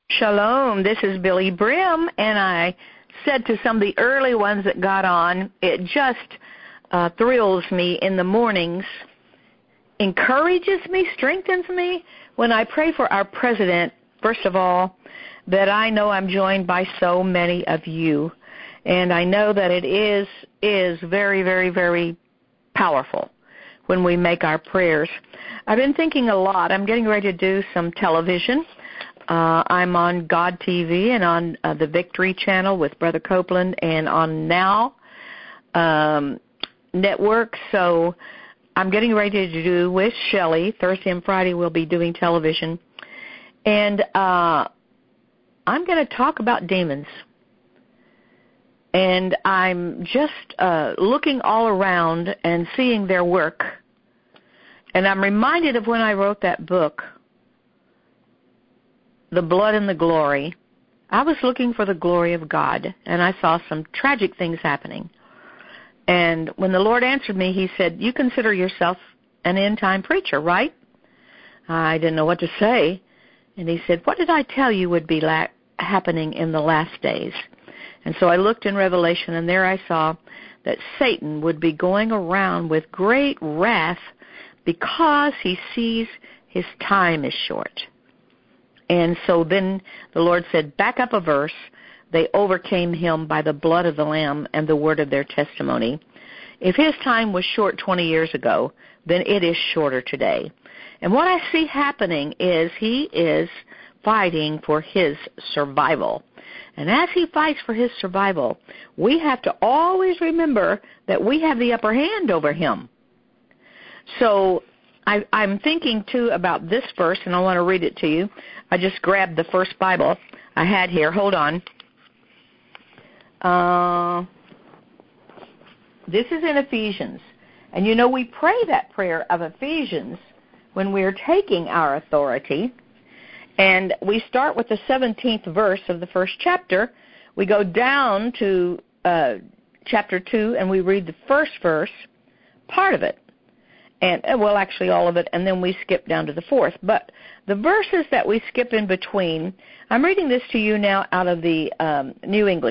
Shalom, this is Billy Brim, and I said to some of the early ones that got on, it just thrills me in the mornings, encourages me, strengthens me when I pray for our president, first of all, that I know I'm joined by so many of you, and I know that it is very, very, very powerful when we make our prayers. I've been thinking a lot. I'm getting ready to do some television. I'm on God TV and on the Victory Channel with Brother Copeland and on Now Network. So I'm getting ready to do with Shelley. Thursday and Friday we'll be doing television. And I'm going to talk about demons. And I'm just looking all around and seeing their work. And I'm reminded of when I wrote that book, The Blood and the Glory. I was looking for the glory of God, and I saw some tragic things happening. And when the Lord answered me, He said, "You consider yourself an end-time preacher, right?" I didn't know what to say. And He said, "What did I tell you would be happening in the last days?" And so I looked in Revelation, and there I saw that Satan would be going around with great wrath because he sees his time is short. And so then the Lord said, back up a verse, they overcame him by the blood of the Lamb and the word of their testimony. If his time was short 20 years ago, then it is shorter today. And what I see happening is he is fighting for his survival. And as he fights for his survival, we have to always remember that we have the upper hand over him. So I'm thinking, too, about this verse, and I want to read it to you. I just grabbed the first Bible I had here. Hold on. This is in Ephesians. And, you know, we pray that prayer of Ephesians when we are taking our authority. And we start with the 17th verse of the first chapter. We go down to chapter 2, and we read the first verse, part of it. And well, actually all of it, and then we skip down to the fourth. But the verses that we skip in between, I'm reading this to you now out of the New English.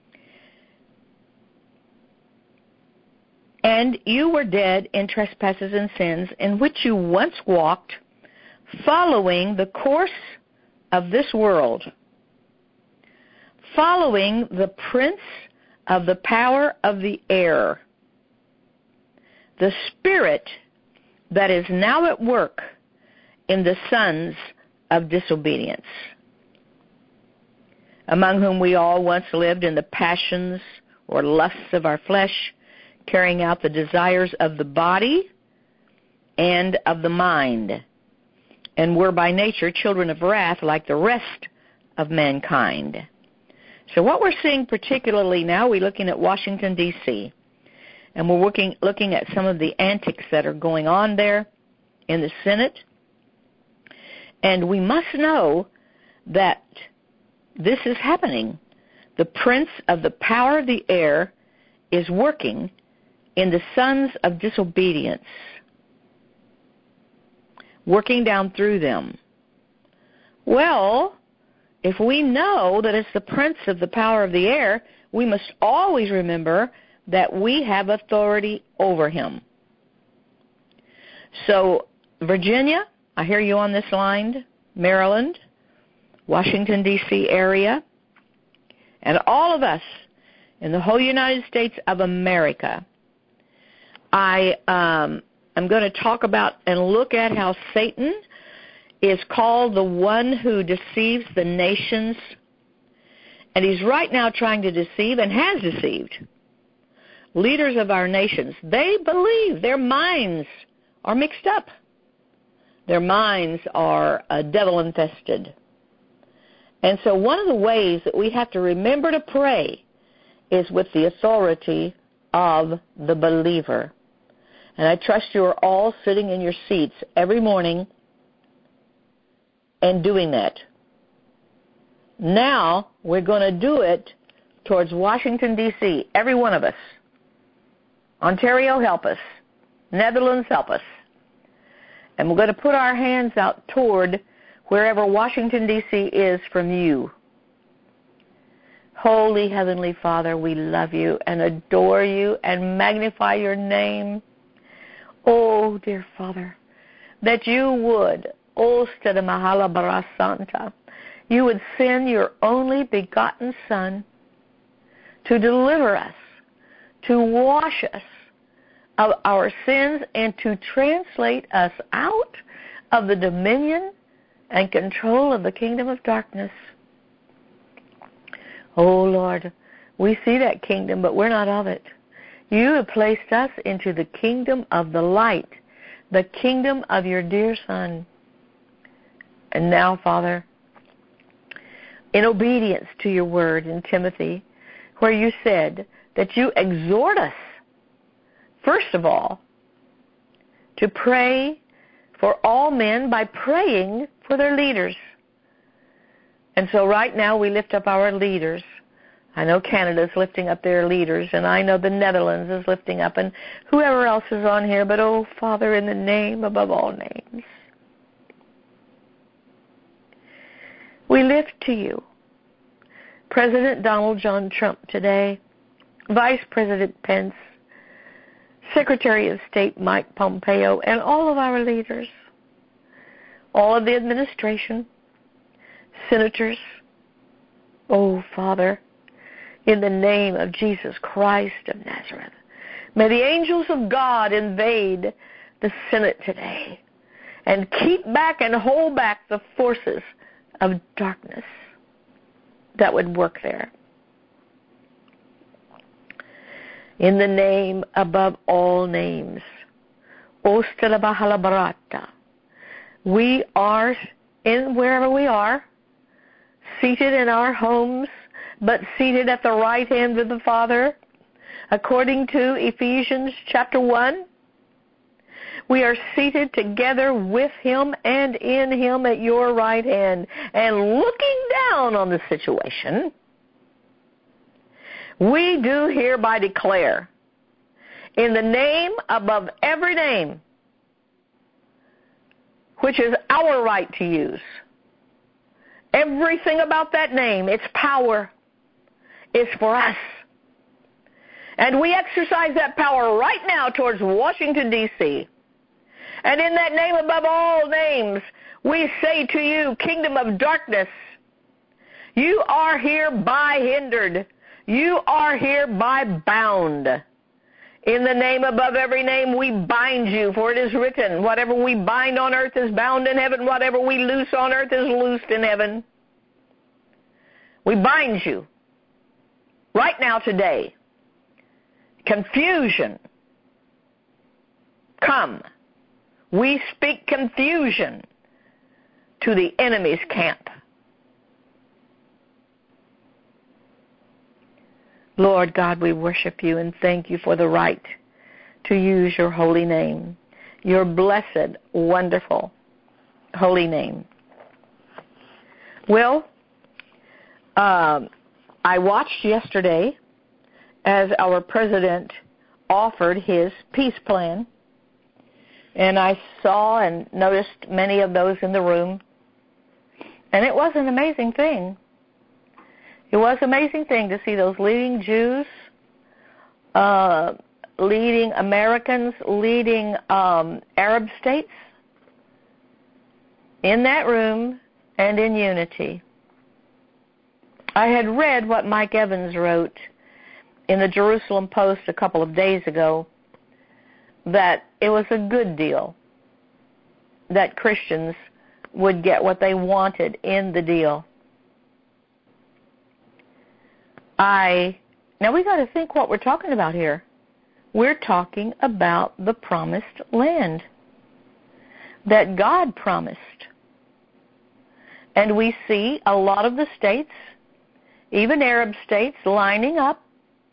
And you were dead in trespasses and sins, in which you once walked, following the course of this world, following the prince of the power of the air, the spirit that is now at work in the sons of disobedience, among whom we all once lived in the passions or lusts of our flesh, carrying out the desires of the body and of the mind, and were by nature children of wrath like the rest of mankind. So what we're seeing particularly now, we're looking at Washington, D.C., and we're looking at some of the antics that are going on there in the Senate. And we must know that this is happening. The prince of the power of the air is working in the sons of disobedience, working down through them. Well, if we know that it's the prince of the power of the air, we must always remember that we have authority over him. So, Virginia, I hear you on this line, Maryland, Washington, D.C. area, and all of us in the whole United States of America, I'm going to talk about and look at how Satan is called the one who deceives the nations, and he's right now trying to deceive and has deceived leaders of our nations. They believe their minds are mixed up. Their minds are devil-infested. And so one of the ways that we have to remember to pray is with the authority of the believer. And I trust you are all sitting in your seats every morning and doing that. Now we're going to do it towards Washington, D.C., every one of us. Ontario, help us. Netherlands, help us. And we're going to put our hands out toward wherever Washington, D.C. is from you. Holy Heavenly Father, we love you and adore you and magnify your name. Oh, dear Father, that you would, you would send your only begotten Son to deliver us, to wash us of our sins, and to translate us out of the dominion and control of the kingdom of darkness. Oh, Lord, we see that kingdom, but we're not of it. You have placed us into the kingdom of the light, the kingdom of your dear Son. And now, Father, in obedience to your word in Timothy, where you said that you exhort us, first of all, to pray for all men by praying for their leaders. And so right now we lift up our leaders. I know Canada's lifting up their leaders, and I know the Netherlands is lifting up, and whoever else is on here. But, oh, Father, in the name above all names, we lift to you President Donald John Trump today, Vice President Pence, Secretary of State Mike Pompeo, and all of our leaders, all of the administration, senators. Oh, Father, in the name of Jesus Christ of Nazareth, may the angels of God invade the Senate today and keep back and hold back the forces of darkness that would work there. In the name above all names, we are in wherever we are, seated in our homes, but seated at the right hand of the Father, according to Ephesians chapter 1. We are seated together with him and in him at your right hand. And looking down on the situation, we do hereby declare, in the name above every name, which is our right to use, everything about that name, its power, is for us. And we exercise that power right now towards Washington, D.C. And in that name above all names, we say to you, kingdom of darkness, you are hereby hindered. You are hereby bound. In the name above every name, we bind you, for it is written, whatever we bind on earth is bound in heaven, whatever we loose on earth is loosed in heaven. We bind you right now today. Confusion, come. We speak confusion to the enemy's camp. Lord God, we worship you and thank you for the right to use your holy name, your blessed, wonderful, holy name. Well, I watched yesterday as our president offered his peace plan, and I saw and noticed many of those in the room, and it was an amazing thing. It was an amazing thing to see those leading Jews, leading Americans, leading Arab states in that room and in unity. I had read what Mike Evans wrote in the Jerusalem Post a couple of days ago, that it was a good deal, that Christians would get what they wanted in the deal. Now we got to think what we're talking about here. We're talking about the promised land that God promised. And we see a lot of the states, even Arab states, lining up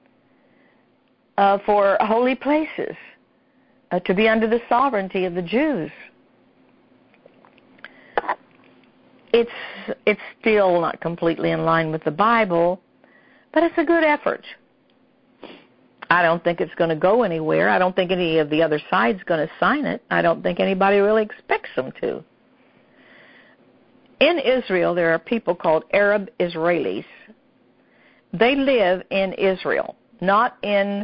for holy places to be under the sovereignty of the Jews. It's still not completely in line with the Bible, but it's a good effort. I don't think it's going to go anywhere. I don't think any of the other side's going to sign it. I don't think anybody really expects them to. In Israel, there are people called Arab Israelis. They live in Israel, not in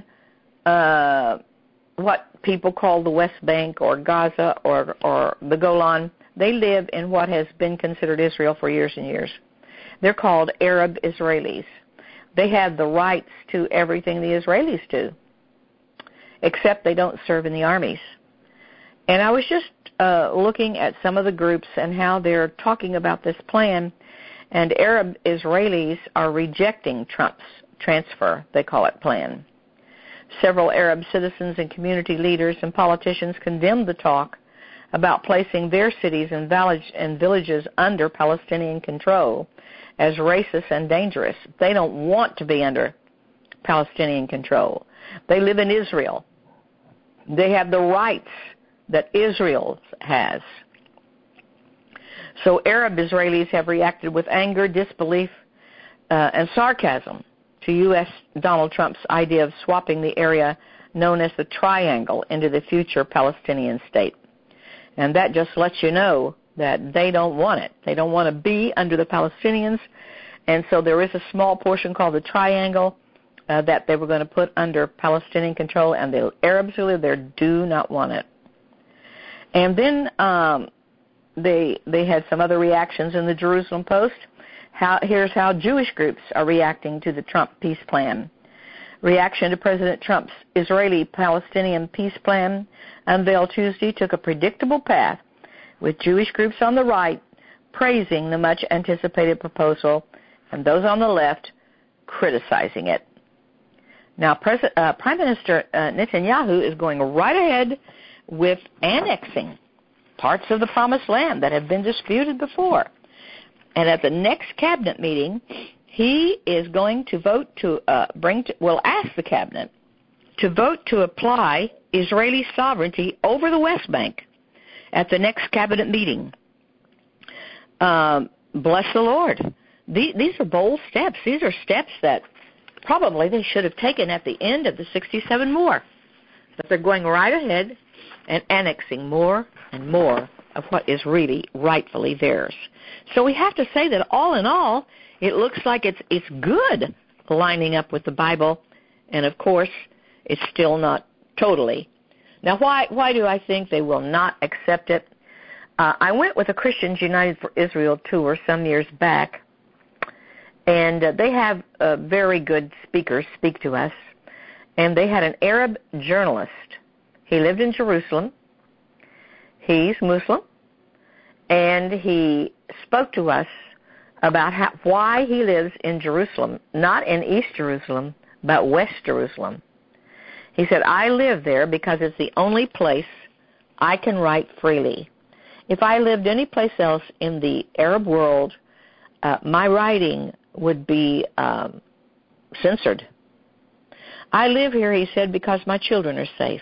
what people call the West Bank or Gaza or the Golan. They live in what has been considered Israel for years and years. They're called Arab Israelis. They have the rights to everything the Israelis do, except they don't serve in the armies. And I was just looking at some of the groups and how they're talking about this plan, and Arab Israelis are rejecting Trump's transfer, they call it, plan. Several Arab citizens and community leaders and politicians condemned the talk about placing their cities and villages under Palestinian control as racist and dangerous. They don't want to be under Palestinian control. They live in Israel. They have the rights that Israel has. So Arab Israelis have reacted with anger, disbelief, and sarcasm to U.S. Donald Trump's idea of swapping the area known as the Triangle into the future Palestinian state. And that just lets you know that they don't want it. They don't want to be under the Palestinians. And so there is a small portion called the Triangle that they were going to put under Palestinian control, and the Arabs who live there do not want it. And then they had some other reactions in the Jerusalem Post. Here's how Jewish groups are reacting to the Trump peace plan. Reaction to President Trump's Israeli-Palestinian peace plan unveiled Tuesday took a predictable path, with Jewish groups on the right praising the much-anticipated proposal and those on the left criticizing it. Now, Prime Minister Netanyahu is going right ahead with annexing parts of the Promised Land that have been disputed before. And at the next cabinet meeting, he is going to vote to ask the cabinet to vote to apply Israeli sovereignty over the West Bank at the next cabinet meeting. Bless the Lord. These are bold steps. These are steps that probably they should have taken at the end of the 67 war. But they're going right ahead and annexing more and more of what is really rightfully theirs. So we have to say that all in all, it looks like it's good lining up with the Bible, and of course, it's still not totally. Now, why do I think they will not accept it? I went with a Christians United for Israel tour some years back, and they have very good speakers speak to us, and they had an Arab journalist. He lived in Jerusalem. He's Muslim, and he spoke to us about why he lives in Jerusalem, not in East Jerusalem, but West Jerusalem. He said, I live there because it's the only place I can write freely. If I lived any place else in the Arab world, my writing would be censored. I live here, he said, because my children are safe.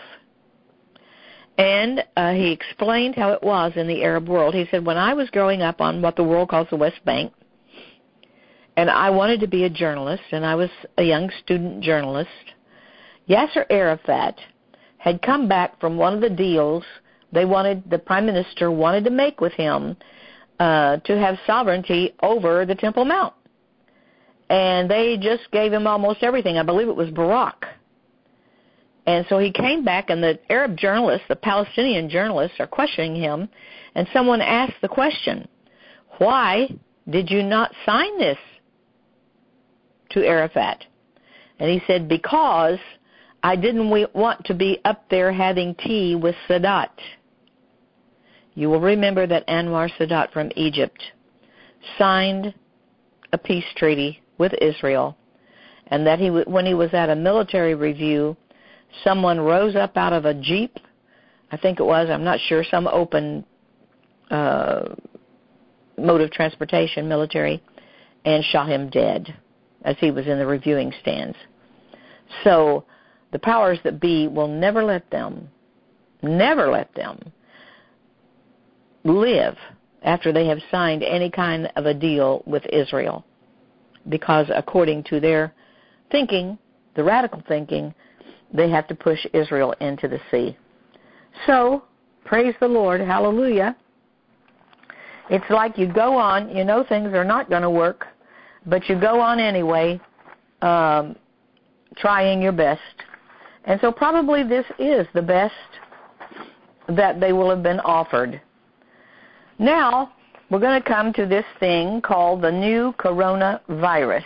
And he explained how it was in the Arab world. He said, when I was growing up on what the world calls the West Bank, and I wanted to be a journalist, and I was a young student journalist, Yasser Arafat had come back from one of the deals the Prime Minister wanted to make with him to have sovereignty over the Temple Mount. And they just gave him almost everything. I believe it was Barak. And so he came back, and the Arab journalists, the Palestinian journalists, are questioning him, and someone asked the question, why did you not sign this to Arafat? And he said, because I didn't want to be up there having tea with Sadat. You will remember that Anwar Sadat from Egypt signed a peace treaty with Israel, and that when he was at a military review, someone rose up out of a Jeep, I think it was, I'm not sure, some open mode of transportation, military, and shot him dead as he was in the reviewing stands. So the powers that be will never let them live after they have signed any kind of a deal with Israel, because according to their thinking, the radical thinking, they have to push Israel into the sea. So, praise the Lord, hallelujah. It's like you go on, you know things are not going to work, but you go on anyway, trying your best. And so probably this is the best that they will have been offered. Now, we're going to come to this thing called the new coronavirus.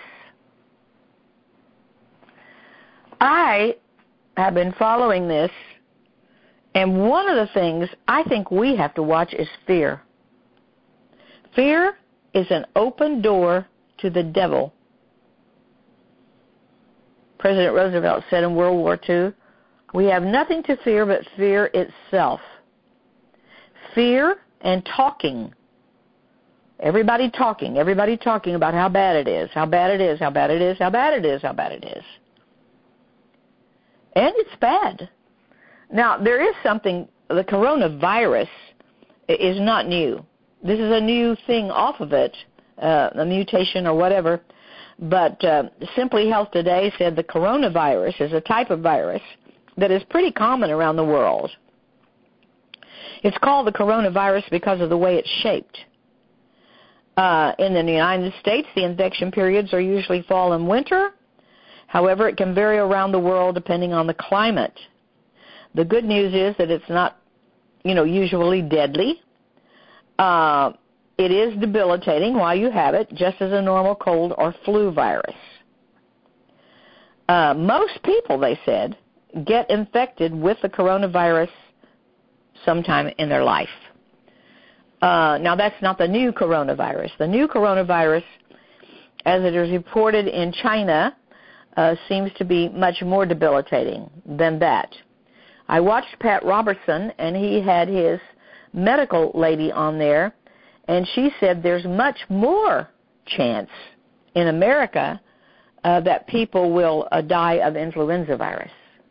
I have been following this, and one of the things I think we have to watch is fear. Fear is an open door to the devil. President Roosevelt said in World War II, we have nothing to fear but fear itself. Fear and talking. Everybody talking about how bad it is, how bad it is, how bad it is, how bad it is, how bad it is. And it's bad. Now, there is something, the coronavirus is not new. This is a new thing off of it, a mutation or whatever. But Simply Health Today said the coronavirus is a type of virus that is pretty common around the world. It's called the coronavirus because of the way it's shaped. In the United States, the infection periods are usually fall and winter. However, it can vary around the world depending on the climate. The good news is that it's not, usually deadly. It is debilitating while you have it, just as a normal cold or flu virus. Most people, they said, get infected with the coronavirus sometime in their life. Now, that's not the new coronavirus. The new coronavirus, as it is reported in China, seems to be much more debilitating than that. I watched Pat Robertson, and he had his medical lady on there, and she said there's much more chance in America that people will die of influenza virus.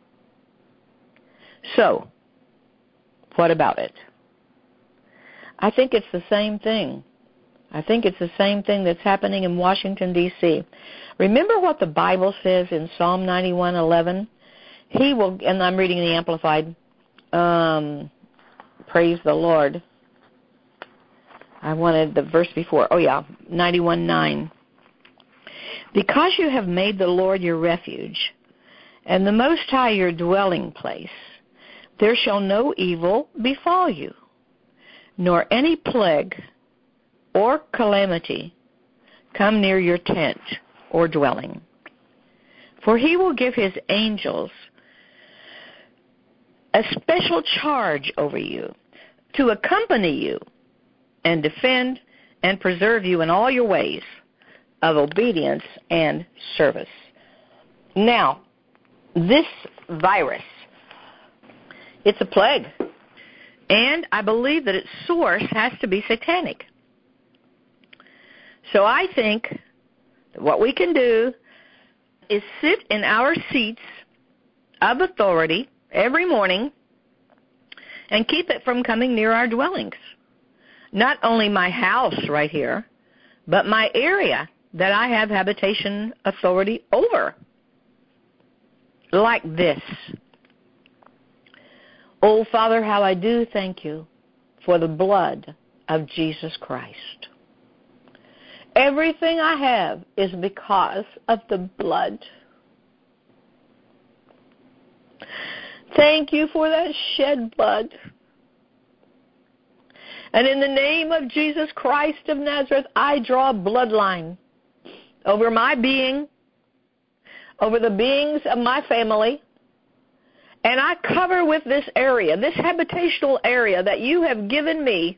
So, what about it? I think it's the same thing. I think it's the same thing that's happening in Washington, D.C. Remember what the Bible says in Psalm 91:11? He will, and I'm reading the Amplified, praise the Lord. I wanted the verse before. 91:9. Because you have made the Lord your refuge, and the Most High your dwelling place, there shall no evil befall you, nor any plague or calamity come near your tent or dwelling. For he will give his angels a special charge over you, to accompany you and defend and preserve you in all your ways of obedience and service. Now, this virus, it's a plague, and I believe that its source has to be satanic. So I think that what we can do is sit in our seats of authority every morning and keep it from coming near our dwellings. Not only my house right here, but my area that I have habitation authority over. Like this. Oh, Father, how I do thank you for the blood of Jesus Christ. Everything I have is because of the blood. Thank you for that shed blood. And in the name of Jesus Christ of Nazareth, I draw a bloodline over my being, over the beings of my family, and I cover with this area, this habitational area that you have given me,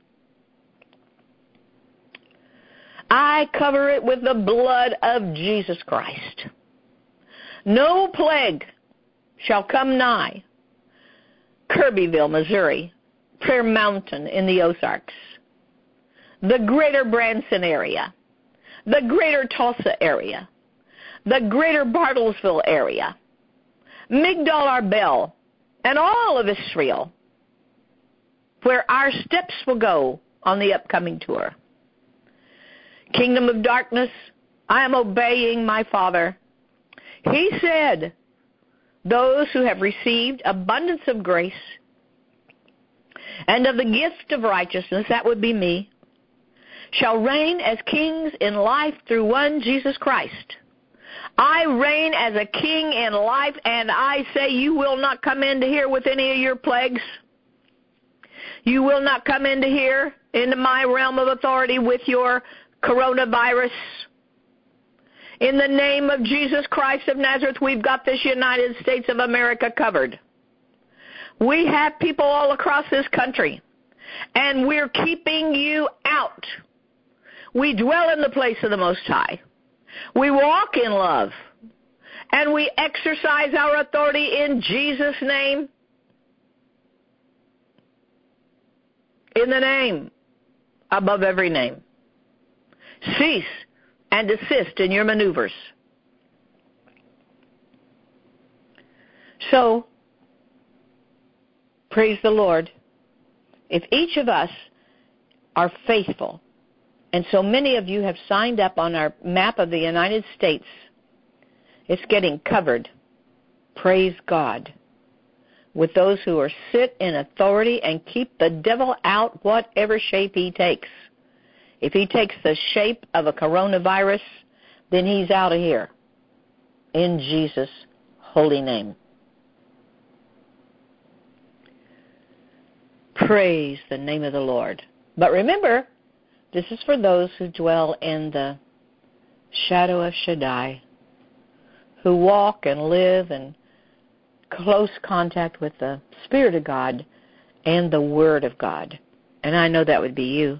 I cover it with the blood of Jesus Christ. No plague shall come nigh Kirbyville, Missouri, Prayer Mountain in the Ozarks, the greater Branson area, the greater Tulsa area, the greater Bartlesville area, Migdal-Arbel, and all of Israel, where our steps will go on the upcoming tour. Kingdom of darkness, I am obeying my Father. He said, those who have received abundance of grace and of the gift of righteousness, that would be me, shall reign as kings in life through one Jesus Christ. I reign as a king in life, and I say you will not come into here with any of your plagues. You will not come into here, into my realm of authority with your coronavirus. In the name of Jesus Christ of Nazareth, we've got this United States of America covered. We have people all across this country, and we're keeping you out. We dwell in the place of the Most High. We walk in love, and we exercise our authority in Jesus' name. In the name above every name. Cease and desist in your maneuvers. So, praise the Lord. If each of us are faithful, and so many of you have signed up on our map of the United States, it's getting covered, praise God, with those who are sit in authority and keep the devil out whatever shape he takes. If he takes the shape of a coronavirus, then he's out of here. In Jesus' holy name. Praise the name of the Lord. But remember, this is for those who dwell in the shadow of Shaddai, who walk and live in close contact with the Spirit of God and the Word of God. And I know that would be you.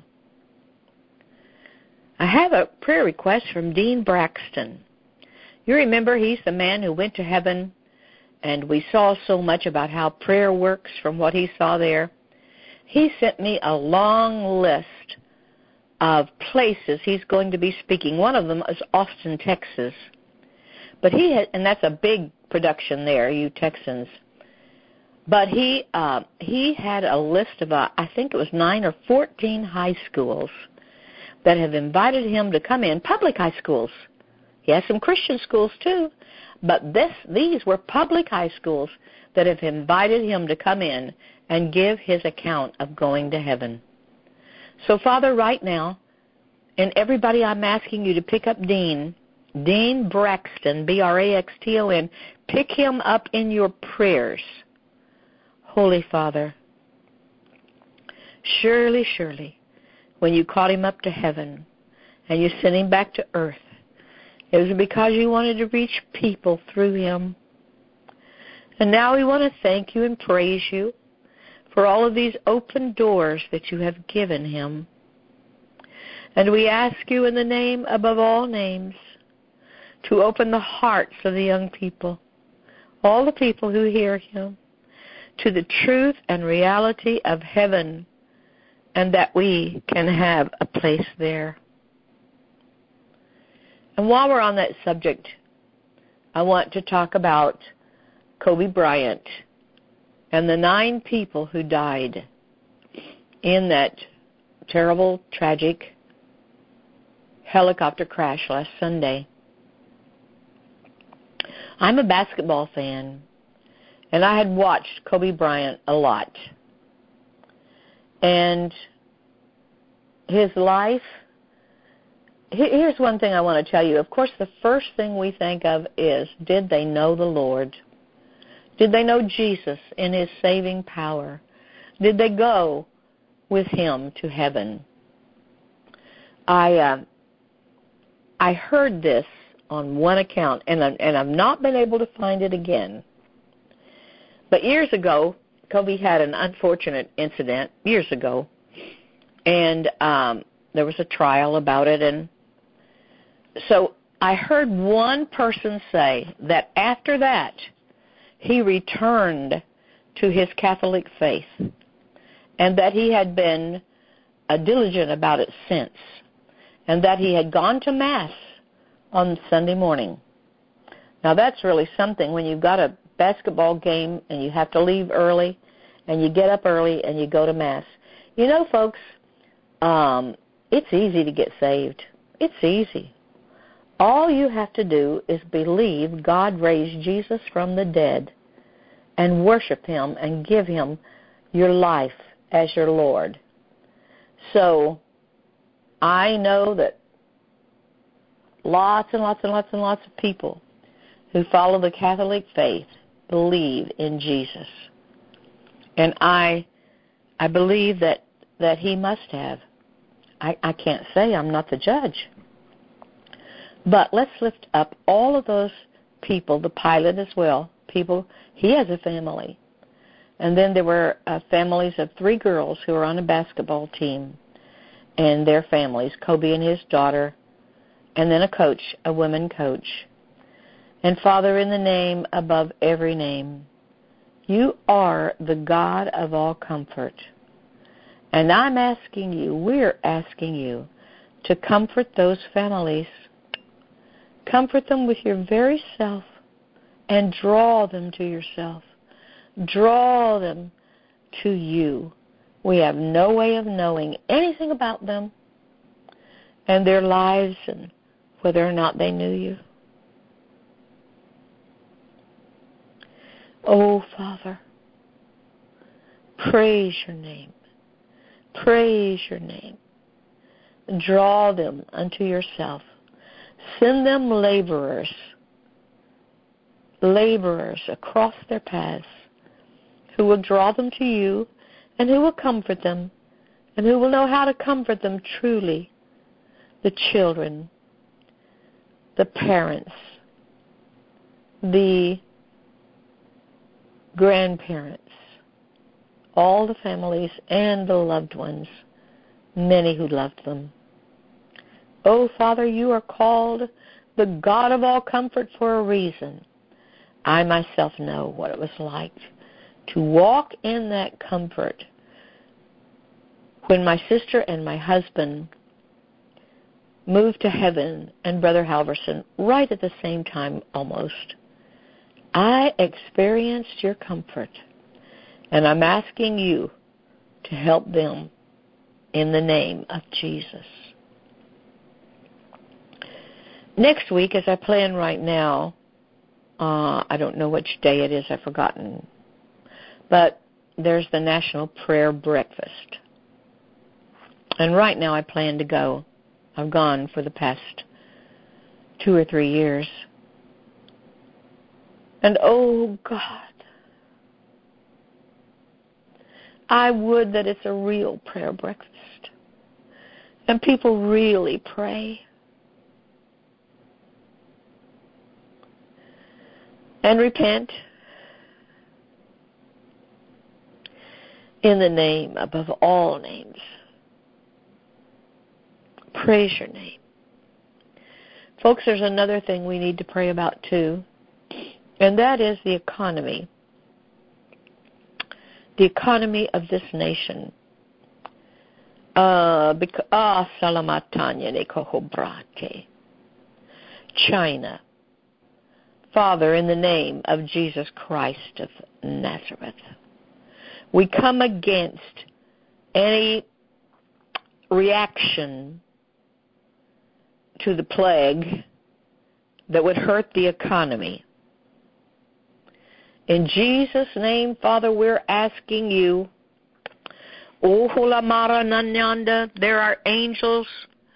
I have a prayer request from Dean Braxton. You remember he's the man who went to heaven, and we saw so much about how prayer works from what he saw there. He sent me a long list of places he's going to be speaking. One of them is Austin, Texas. But and that's a big production there, you Texans. But he had a list of, I think it was 9 or 14 high schools that have invited him to come in, public high schools. He has some Christian schools too, but these were public high schools that have invited him to come in and give his account of going to heaven. So, Father, right now, and everybody, I'm asking you to pick up Dean Braxton, Braxton, pick him up in your prayers. Holy Father, surely, when you called him up to heaven and you sent him back to earth, it was because you wanted to reach people through him. And now we want to thank you and praise you for all of these open doors that you have given him. And we ask you in the name above all names to open the hearts of the young people, all the people who hear him, to the truth and reality of heaven, and that we can have a place there. And while we're on that subject, I want to talk about Kobe Bryant and the 9 people who died in that terrible, tragic helicopter crash last Sunday. I'm a basketball fan, and I had watched Kobe Bryant a lot. And his life, here's one thing I want to tell you. Of course, the first thing we think of is, did they know the Lord? Did they know Jesus in his saving power? Did they go with him to heaven? I heard this on one account, and I've not been able to find it again. But years ago, Kobe had an unfortunate incident, years ago, and there was a trial about it. And so I heard one person say that after that, he returned to his Catholic faith, and that he had been diligent about it since, and that he had gone to Mass on Sunday morning. Now that's really something when you've got a basketball game and you have to leave early and you get up early and you go to Mass. You know, folks, it's easy to get saved. It's easy. All you have to do is believe God raised Jesus from the dead and worship him and give him your life as your Lord. So I know that lots and lots and lots and lots of people who follow the Catholic faith believe in Jesus. And I believe that he must have. I can't say, I'm not the judge. But let's lift up all of those people, the pilot as well, people, he has a family. And then there were families of 3 girls who were on a basketball team and their families, Kobe and his daughter, and then a coach, a woman coach. And Father, in the name above every name, you are the God of all comfort. And I'm asking you, we're asking you to comfort those families. Comfort them with your very self and draw them to yourself. Draw them to you. We have no way of knowing anything about them and their lives and whether or not they knew you. Oh, Father, praise your name. Praise your name. Draw them unto yourself. Send them laborers across their paths who will draw them to you and who will comfort them and who will know how to comfort them truly. The children, the parents, the grandparents, all the families and the loved ones, many who loved them. Oh, Father, you are called the God of all comfort for a reason. I myself know what it was like to walk in that comfort when my sister and my husband moved to heaven and Brother Halverson right at the same time almost. I experienced your comfort, and I'm asking you to help them in the name of Jesus. Next week, as I plan right now, I don't know which day it is, I've forgotten, but there's the National Prayer Breakfast. And right now I plan to go. I've gone for the past 2 or 3 years. And oh God, I would that it's a real prayer breakfast. And people really pray. And repent in the name above all names. Praise your name. Folks, there's another thing we need to pray about too, and that is the economy. The economy of this nation. China. Father, in the name of Jesus Christ of Nazareth, we come against any reaction to the plague that would hurt the economy. In Jesus' name, Father, we're asking you, there are angels,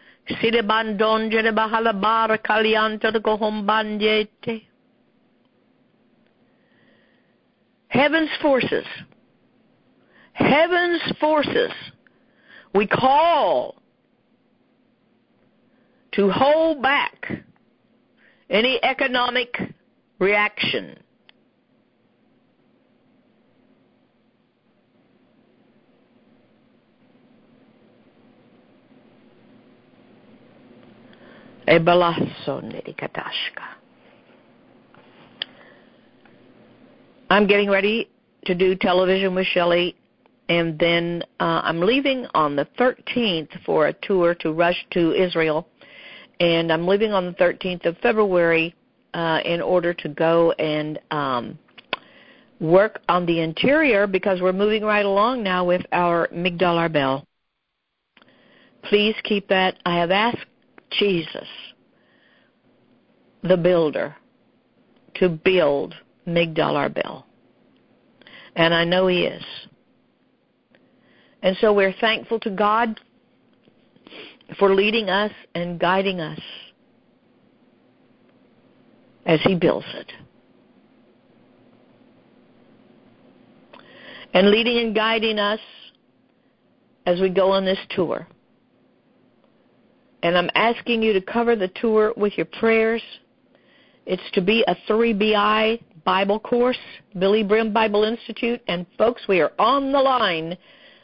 heaven's forces, we call to hold back any economic reaction. I'm getting ready to do television with Shelley, and then I'm leaving on the 13th for a tour to rush to Israel, and I'm leaving on the 13th of February in order to go and work on the interior because we're moving right along now with our Migdal Arbel. Please keep that. I have asked Jesus, the builder, to build Migdal Arbel. And I know he is. And so we're thankful to God for leading us and guiding us as He builds it. And leading and guiding us as we go on this tour. And I'm asking you to cover the tour with your prayers. It's to be a 3BI Bible course, Billy Brim Bible Institute. And folks, we are on the line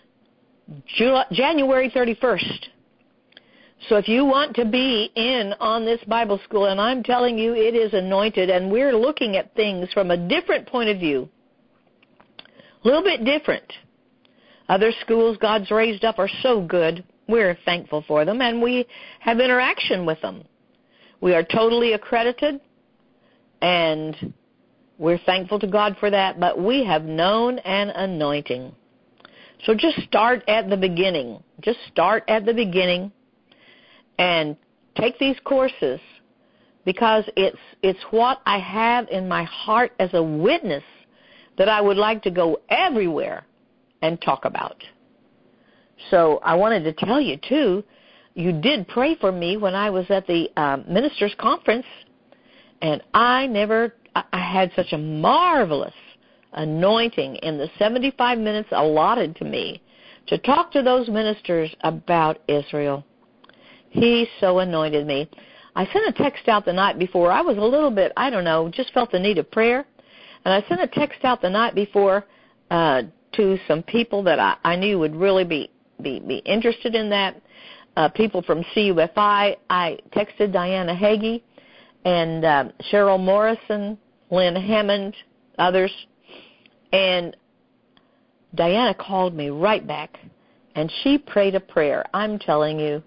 January 31st. So if you want to be in on this Bible school, and I'm telling you it is anointed, and we're looking at things from a different point of view, a little bit different. Other schools God's raised up are so good. We're thankful for them, and we have interaction with them. We are totally accredited, and we're thankful to God for that, but we have known an anointing. So just start at the beginning. Just start at the beginning and take these courses, because it's what I have in my heart as a witness that I would like to go everywhere and talk about. So I wanted to tell you, too, you did pray for me when I was at the ministers' conference, and I had such a marvelous anointing in the 75 minutes allotted to me to talk to those ministers about Israel. He so anointed me. I sent a text out the night before. I was a little bit, just felt the need of prayer. And I sent a text out the night before to some people that I knew would really be interested in that. People from CUFI. I texted Diana Hagee and Cheryl Morrison, Lynn Hammond, others. And Diana called me right back, and she prayed a prayer. I'm telling you,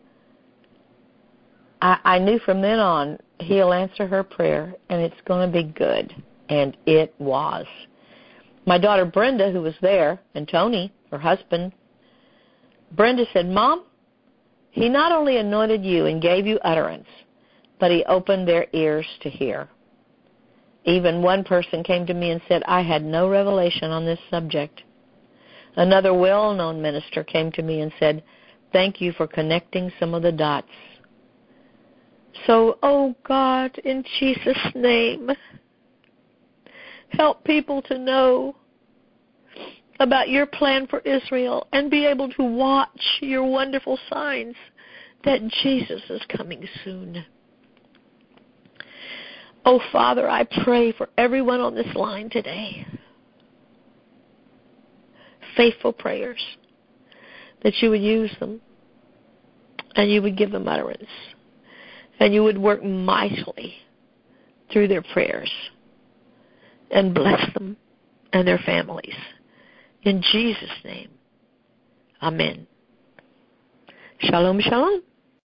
I knew from then on He'll answer her prayer, and it's going to be good. And it was. My daughter Brenda, who was there, and Tony, her husband, Brenda said, Mom, He not only anointed you and gave you utterance, but He opened their ears to hear. Even one person came to me and said, I had no revelation on this subject. Another well-known minister came to me and said, thank you for connecting some of the dots. So, oh God, in Jesus' name, help people to know about your plan for Israel and be able to watch your wonderful signs that Jesus is coming soon. Oh, Father, I pray for everyone on this line today. Faithful prayers, that you would use them and you would give them utterance and you would work mightily through their prayers and bless them and their families. In Jesus' name, amen. Shalom, shalom.